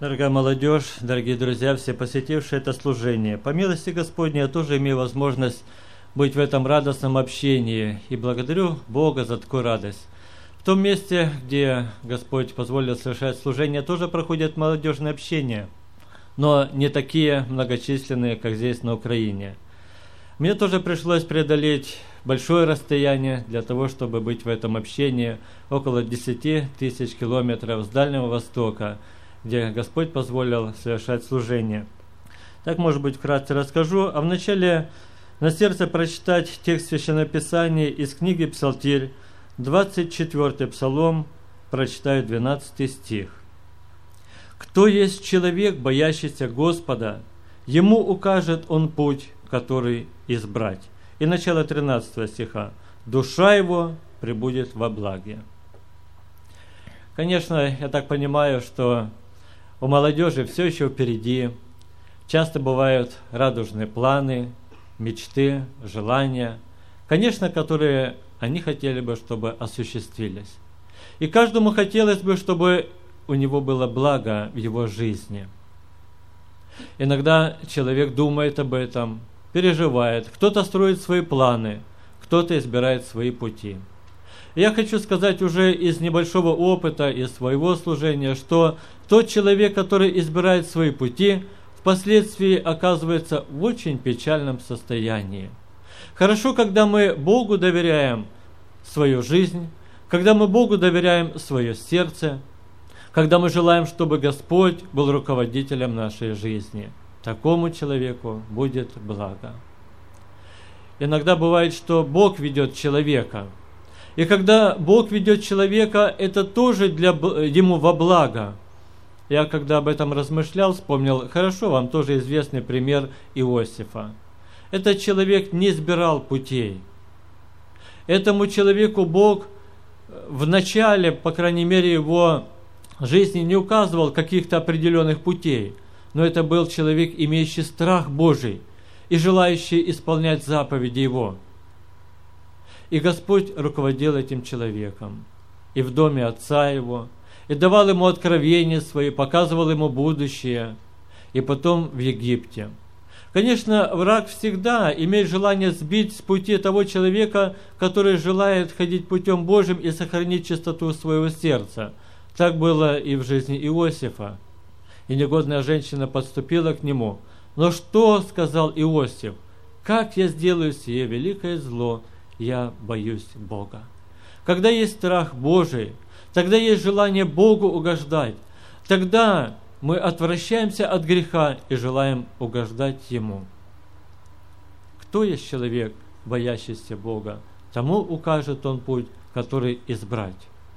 Дорогая молодежь, дорогие друзья, все посетившие это служение, по милости Господней я тоже имею возможность быть в этом радостном общении и благодарю Бога за такую радость. В том месте, где Господь позволил совершать служение, тоже проходят молодежные общения, но не такие многочисленные, как здесь на Украине. Мне тоже пришлось преодолеть большое расстояние для того, чтобы быть в этом общении, около 10 тысяч километров с Дальнего Востока, где Господь позволил совершать служение. Так, может быть, вкратце расскажу. А вначале на сердце прочитать текст Священного Писания из книги Псалтирь, 24 Псалом, прочитаю 12 стих. «Кто есть человек, боящийся Господа, ему укажет Он путь, который избрать». И начало 13 стиха. «Душа его пребудет во благе». Конечно, я так понимаю, что у молодежи все еще впереди. Часто бывают радужные планы, мечты, желания, конечно, которые они хотели бы, чтобы осуществились. И каждому хотелось бы, чтобы у него было благо в его жизни. Иногда человек думает об этом, переживает, кто-то строит свои планы, кто-то избирает свои пути. Я хочу сказать уже из небольшого опыта, из своего служения, что тот человек, который избирает свои пути, впоследствии оказывается в очень печальном состоянии. Хорошо, когда мы Богу доверяем свою жизнь, когда мы Богу доверяем свое сердце, когда мы желаем, чтобы Господь был руководителем нашей жизни. Такому человеку будет благо. Иногда бывает, что Бог ведет человека. И когда Бог ведет человека, это тоже ему во благо. Я когда об этом размышлял, вспомнил, хорошо, вам тоже известный пример Иосифа. Этот человек не избирал путей. Этому человеку Бог в начале, по крайней мере, его жизни не указывал каких-то определенных путей. Но это был человек, имеющий страх Божий и желающий исполнять заповеди Его. И Господь руководил этим человеком и в доме отца его, и давал ему откровения свои, показывал ему будущее, и потом в Египте. Конечно, враг всегда имеет желание сбить с пути того человека, который желает ходить путем Божьим и сохранить чистоту своего сердца. Так было и в жизни Иосифа. И негодная женщина подступила к нему. Но что сказал Иосиф? «Как я сделаю сие великое зло? Я боюсь Бога». Когда есть страх Божий, тогда есть желание Богу угождать. Тогда мы отвращаемся от греха и желаем угождать Ему. Кто есть человек, боящийся Бога? Тому укажет Он путь, который избрать.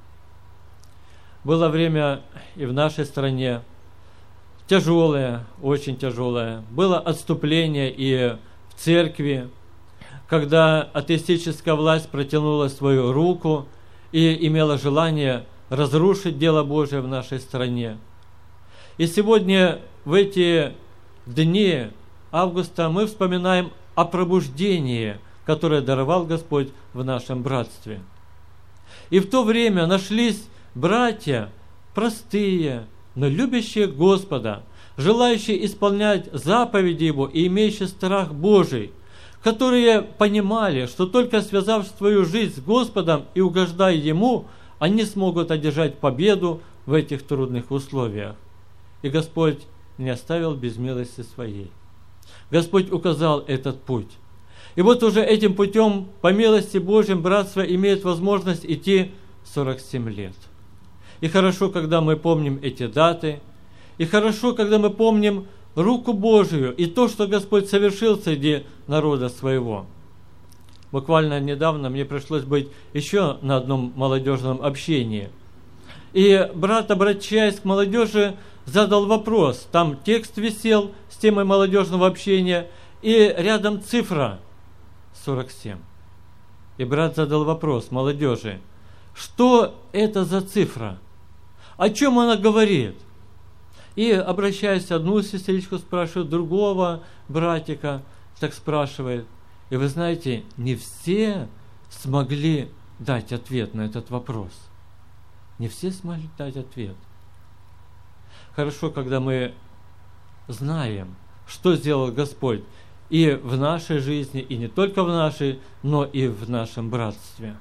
Было время и в нашей стране тяжелое, очень тяжелое. Было отступление и в церкви, когда атеистическая власть протянула свою руку и имела желание разрушить дело Божие в нашей стране. И сегодня, в эти дни августа, мы вспоминаем о пробуждении, которое даровал Господь в нашем братстве. И в то время нашлись братья простые, но любящие Господа, желающие исполнять заповеди Его и имеющие страх Божий, которые понимали, что только связав свою жизнь с Господом и угождая Ему, они смогут одержать победу в этих трудных условиях. И Господь не оставил без милости Своей. Господь указал этот путь. И вот уже этим путем, по милости Божьей, братство имеет возможность идти 47 лет. И хорошо, когда мы помним эти даты, и хорошо, когда мы помним руку Божию и то, что Господь совершил среди народа своего. Буквально недавно мне пришлось быть еще на одном молодежном общении. И брат, обращаясь к молодежи, задал вопрос. Там текст висел с темой молодежного общения, и рядом цифра 47. И брат задал вопрос молодежи. Что это за цифра? О чем она говорит? И, обращаясь одну сестричку, спрашивает другого братика, так спрашивает. И вы знаете, не все смогли дать ответ на этот вопрос. Не все смогли дать ответ. Хорошо, когда мы знаем, что сделал Господь и в нашей жизни, и не только в нашей, но и в нашем братстве.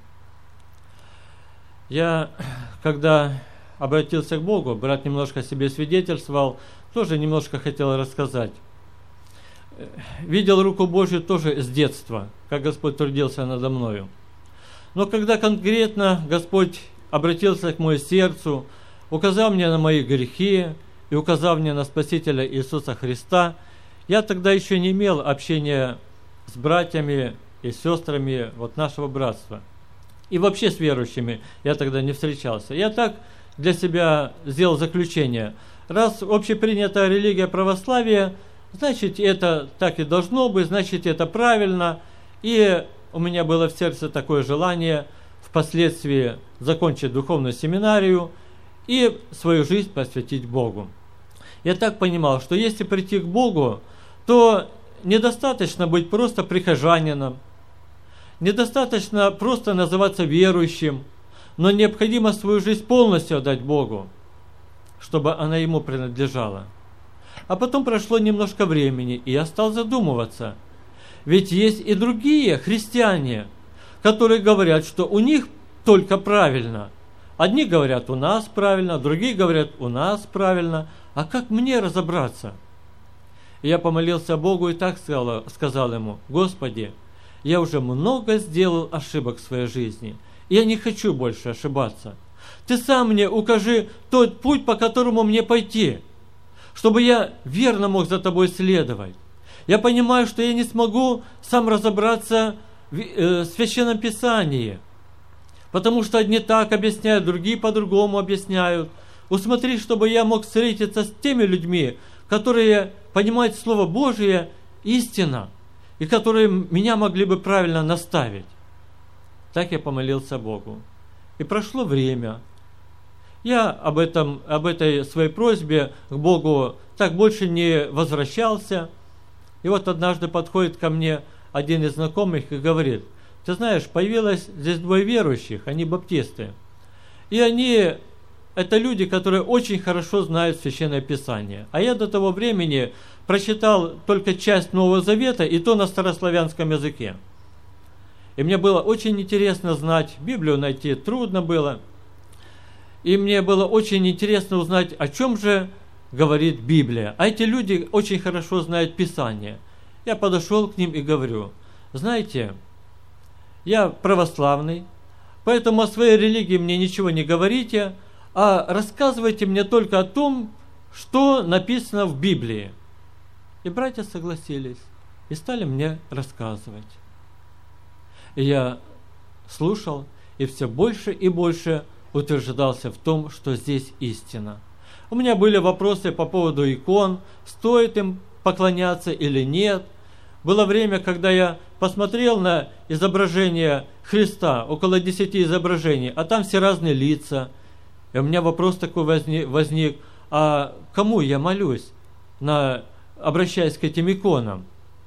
Я, когда обратился к Богу, брат немножко о себе свидетельствовал, тоже немножко хотел рассказать. Видел руку Божью тоже с детства, как Господь трудился надо мною. Но когда конкретно Господь обратился к моему сердцу, указал мне на мои грехи и указал мне на Спасителя Иисуса Христа, я тогда еще не имел общения с братьями и сестрами нашего братства. И вообще с верующими я тогда не встречался. Я так для себя сделал заключение. Раз общепринятая религия православия, значит, это так и должно быть, значит, это правильно. И у меня было в сердце такое желание впоследствии закончить духовную семинарию и свою жизнь посвятить Богу. Я так понимал, что если прийти к Богу, то недостаточно быть просто прихожанином, недостаточно просто называться верующим, но необходимо свою жизнь полностью отдать Богу, чтобы она Ему принадлежала. А потом прошло немножко времени, и я стал задумываться. Ведь есть и другие христиане, которые говорят, что у них только правильно. Одни говорят, у нас правильно, другие говорят, у нас правильно. А как мне разобраться? И я помолился Богу и так сказал Ему: Господи, я уже много сделал ошибок в своей жизни, и я не хочу больше ошибаться. Ты сам мне укажи тот путь, по которому мне пойти, чтобы я верно мог за Тобой следовать. Я понимаю, что я не смогу сам разобраться в Священном Писании, потому что одни так объясняют, другие по-другому объясняют. Усмотри, чтобы я мог встретиться с теми людьми, которые понимают Слово Божие истинно, и которые меня могли бы правильно наставить. Так я помолился Богу. И прошло время. Я об этой своей просьбе к Богу так больше не возвращался. И вот однажды подходит ко мне один из знакомых и говорит: ты знаешь, появилось здесь двое верующих, они баптисты. И они, это люди, которые очень хорошо знают Священное Писание. А я до того времени прочитал только часть Нового Завета, и то на старославянском языке. И мне было очень интересно знать, Библию найти трудно было. И мне было очень интересно узнать, о чем же говорит Библия. А эти люди очень хорошо знают Писание. Я подошел к ним и говорю: знаете, я православный, поэтому о своей религии мне ничего не говорите, а рассказывайте мне только о том, что написано в Библии. И братья согласились и стали мне рассказывать. И я слушал и все больше и больше утверждался в том, что здесь истина. У меня были вопросы по поводу икон, стоит им поклоняться или нет. Было время, когда я посмотрел на изображение Христа, около 10 изображений, а там все разные лица. И у меня вопрос такой возник: а кому я молюсь, обращаясь к этим иконам?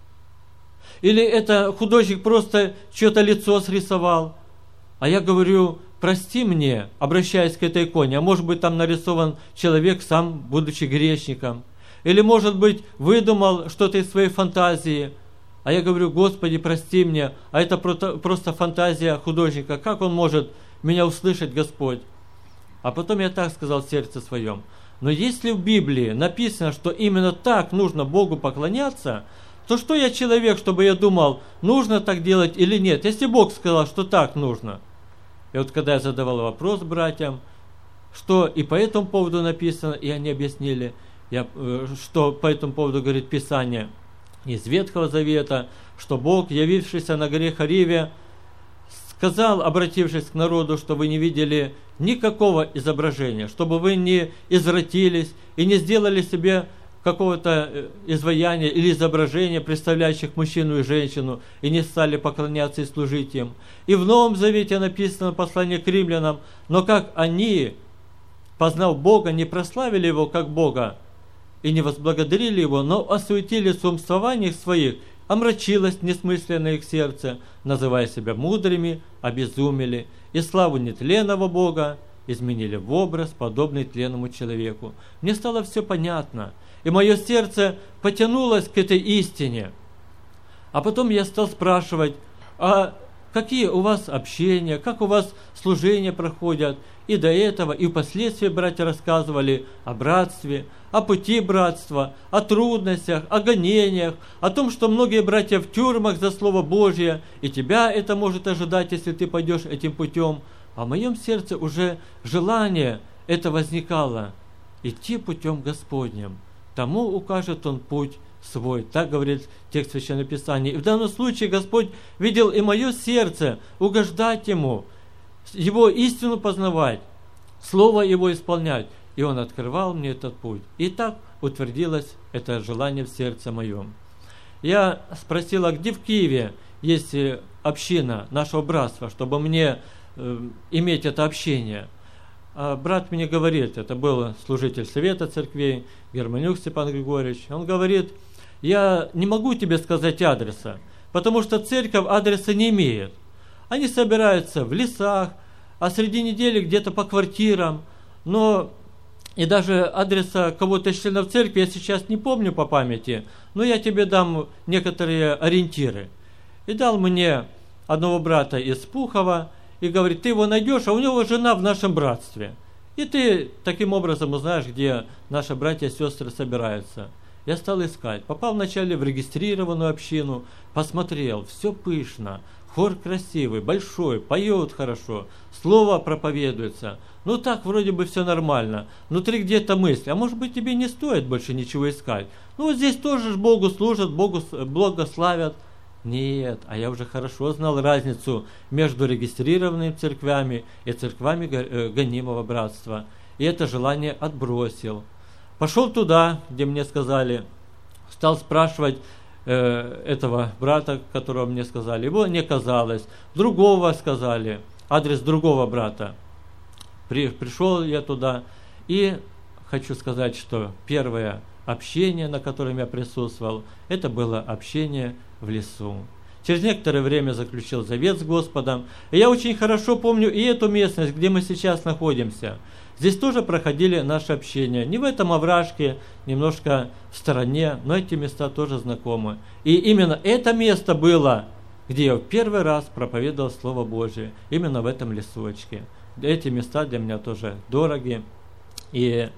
Или это художник просто чье-то лицо срисовал? А я говорю: прости мне, обращаясь к этой иконе, а может быть там нарисован человек, сам будучи грешником. Или может быть выдумал что-то из своей фантазии. А я говорю: Господи, прости мне, а это просто фантазия художника. Как он может меня услышать, Господь? А потом я так сказал в сердце своем: но если в Библии написано, что именно так нужно Богу поклоняться, то что я человек, чтобы я думал, нужно так делать или нет, если Бог сказал, что так нужно? И вот когда я задавал вопрос братьям, что и по этому поводу написано, и они объяснили, что по этому поводу говорит Писание из Ветхого Завета, что Бог, явившийся на горе Хариве, сказал, обратившись к народу, что вы не видели никакого изображения, чтобы вы не извратились и не сделали себе какого-то изваяния или изображения, представляющих мужчину и женщину, и не стали поклоняться и служить им. И в Новом Завете написано послание к римлянам: но как они, познав Бога, не прославили Его как Бога и не возблагодарили Его, но осуетили в умствованиях своих, омрачилось несмысленное их сердце, называя себя мудрыми, обезумели, и славу нетленного Бога изменили в образ, подобный тленному человеку. Мне стало все понятно, и мое сердце потянулось к этой истине. А потом я стал спрашивать, а какие у вас общения, как у вас служения проходят? И до этого, и впоследствии братья рассказывали о братстве, о пути братства, о трудностях, о гонениях, о том, что многие братья в тюрьмах за Слово Божье, и тебя это может ожидать, если ты пойдешь этим путем. А в моем сердце уже желание это возникало, идти путем Господним. Тому укажет Он путь свой. Так говорит текст Священного Писания. И в данном случае Господь видел и мое сердце, угождать Ему, Его истину познавать, Слово Его исполнять. И Он открывал мне этот путь. И так утвердилось это желание в сердце моем. Я спросил, а где в Киеве есть община нашего братства, чтобы мне иметь это общение? А брат мне говорит, это был служитель Совета Церквей, Германюк Степан Григорьевич, он говорит, я не могу тебе сказать адреса, потому что церковь адреса не имеет. Они собираются в лесах, а среди недели где-то по квартирам, но и даже адреса кого-то из членов церкви я сейчас не помню по памяти, но я тебе дам некоторые ориентиры. И дал мне одного брата из Пухова, и говорит, ты его найдешь, а у него жена в нашем братстве. И ты таким образом узнаешь, где наши братья и сестры собираются. Я стал искать. Попал вначале в регистрированную общину, посмотрел, все пышно, хор красивый, большой, поет хорошо, слово проповедуется. Ну так вроде бы все нормально. Внутри где-то мысль, а может быть тебе не стоит больше ничего искать. Ну вот здесь тоже ж Богу служат, Богу благословят. Нет, а я уже хорошо знал разницу между регистрированными церквями и церквами гонимого братства. И это желание отбросил. Пошел туда, где мне сказали, стал спрашивать этого брата, которого мне сказали. Его не казалось. Другого сказали, адрес другого брата. Пришел я туда, и хочу сказать, что первое общение, на котором я присутствовал, это было общение в лесу. Через некоторое время заключил завет с Господом. И я очень хорошо помню и эту местность, где мы сейчас находимся. Здесь тоже проходили наши общения. Не в этом овражке, немножко в стороне, но эти места тоже знакомы. И именно это место было, где я в первый раз проповедовал Слово Божие. Именно в этом лесочке. Эти места для меня тоже дороги и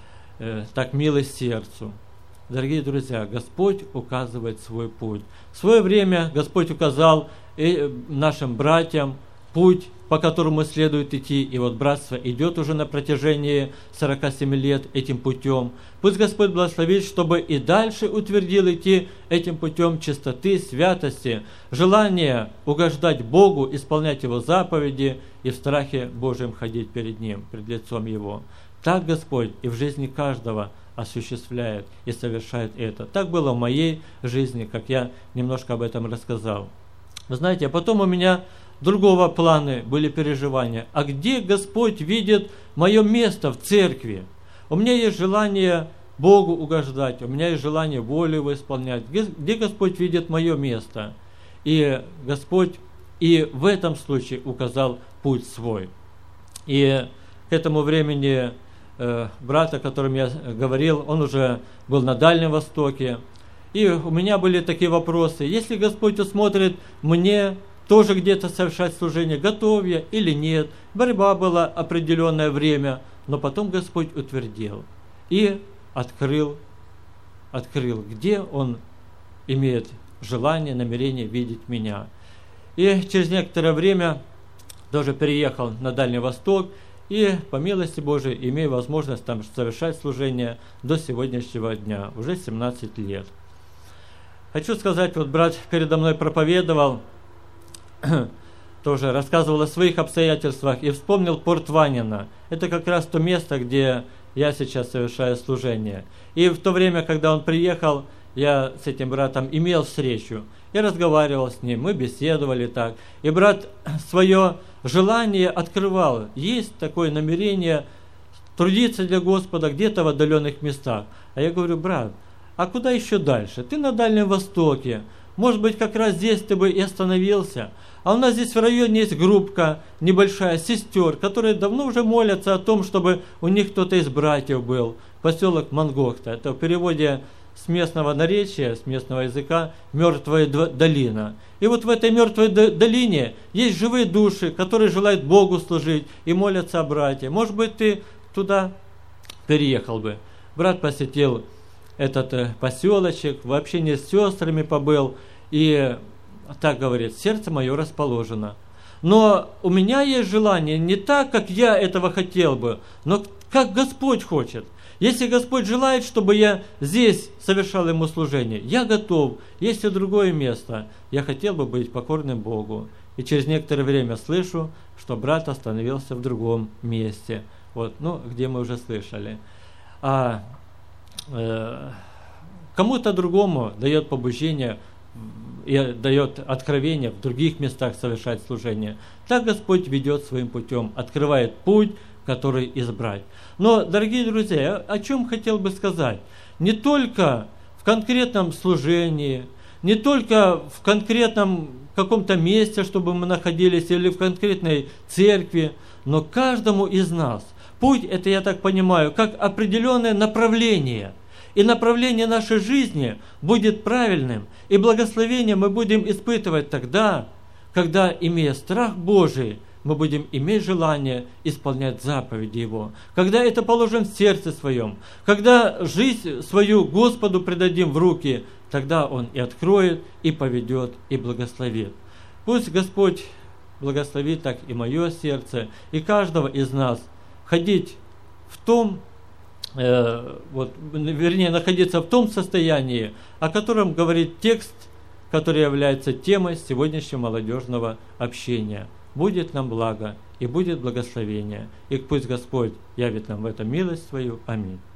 так милы сердцу. Дорогие друзья, Господь указывает свой путь. В свое время Господь указал нашим братьям путь, по которому следует идти. И вот братство идет уже на протяжении 47 лет этим путем. Пусть Господь благословит, чтобы и дальше утвердил идти этим путем чистоты, святости, желания угождать Богу, исполнять Его заповеди и в страхе Божьем ходить перед Ним, пред лицом Его. Так Господь и в жизни каждого осуществляет и совершает это. Так было в моей жизни, как я немножко об этом рассказал. Вы знаете, а потом у меня другого плана были переживания. А где Господь видит мое место в церкви? У меня есть желание Богу угождать, у меня есть желание волю Его исполнять. Где Господь видит мое место? И Господь и в этом случае указал путь свой. И к этому времени брат, о котором я говорил, он уже был на Дальнем Востоке. И у меня были такие вопросы. Если Господь усмотрит мне тоже где-то совершать служение, готов я или нет. Борьба была определенное время, но потом Господь утвердил и открыл, где Он имеет желание, намерение видеть меня. И через некоторое время тоже переехал на Дальний Восток, и по милости Божией имею возможность там совершать служение до сегодняшнего дня, уже 17 лет. Хочу сказать, вот брат передо мной проповедовал, тоже рассказывал о своих обстоятельствах и вспомнил порт Ванина. Это как раз то место, где я сейчас совершаю служение. И в то время, когда он приехал, я с этим братом имел встречу. Я разговаривал с ним, мы беседовали так. И брат свое желание открывал. Есть такое намерение трудиться для Господа где-то в отдаленных местах. А я говорю, брат, а куда еще дальше? Ты на Дальнем Востоке. может быть, как раз здесь ты бы и остановился. А у нас здесь в районе есть группка небольшая сестер, которые давно уже молятся о том, чтобы у них кто-то из братьев был. Поселок Мангохта. Это в переводе с местного наречия, с местного языка, «мертвая долина». И вот в этой мертвой долине есть живые души, которые желают Богу служить и молятся о брате. Может быть, ты туда переехал бы. Брат посетил этот поселочек, в общении с сестрами побыл, и так говорит: сердце мое расположено. Но у меня есть желание не так, как я этого хотел бы, но как Господь хочет. Если Господь желает, чтобы я здесь совершал Ему служение, я готов. Есть и другое место. Я хотел бы быть покорным Богу. И через некоторое время слышу, что брат остановился в другом месте. Вот, где мы уже слышали. Кому-то другому дает побуждение и дает откровение в других местах совершать служение. Так Господь ведет своим путем, открывает путь, который избрать. Но, дорогие друзья, о чем хотел бы сказать? Не только в конкретном служении, не только в конкретном каком-то месте, чтобы мы находились, или в конкретной церкви, но каждому из нас. Путь, это, я так понимаю, как определенное направление. И направление нашей жизни будет правильным, и благословение мы будем испытывать тогда, когда, имея страх Божий, мы будем иметь желание исполнять заповеди Его. Когда это положим в сердце своем, когда жизнь свою Господу предадим в руки, тогда Он и откроет, и поведет, и благословит. Пусть Господь благословит так и мое сердце, и каждого из нас ходить в том, находиться в том состоянии, о котором говорит текст, который является темой сегодняшнего молодежного общения. Будет нам благо и будет благословение. И пусть Господь явит нам в этом милость свою. Аминь.